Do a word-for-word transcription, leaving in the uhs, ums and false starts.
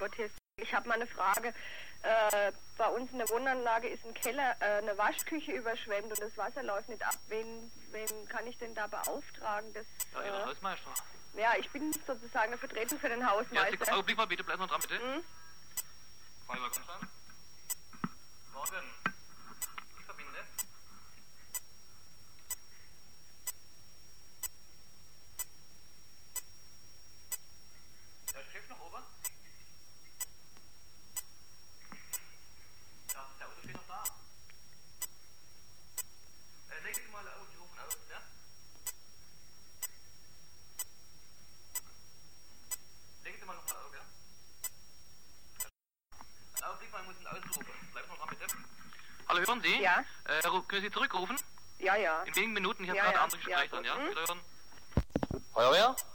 Gott, hier ist, ich habe mal eine Frage. Äh, bei uns in der Wohnanlage ist ein Keller, äh, eine Waschküche überschwemmt und das Wasser läuft nicht ab. Wen, wen kann ich denn da beauftragen? Das, ja, äh, Ihre Hausmeister. Ja, ich bin sozusagen eine Vertretung für den Hausmeister. Ja, Augenblick mal bitte, bleib noch dran, bitte. Hm? Frau Konstanz. Morgen. Ich verbinde. Der Chef noch oben? Ja, der Auto steht noch da. Äh, legen Sie mal auf, die rufen aus, ja? Legen Sie mal noch mal auf, ja? Einen Augenblick mal, ich muss ihn ausrufen. Bleiben Sie noch dran, bitte. Hallo, hören Sie? Ja. Äh, können Sie zurückrufen? Ja, ja. In wenigen Minuten, ich habe Ja, gerade ja. andere Gespräche Ja, dran, ja? hm? Wiederhören. Feuerwehr?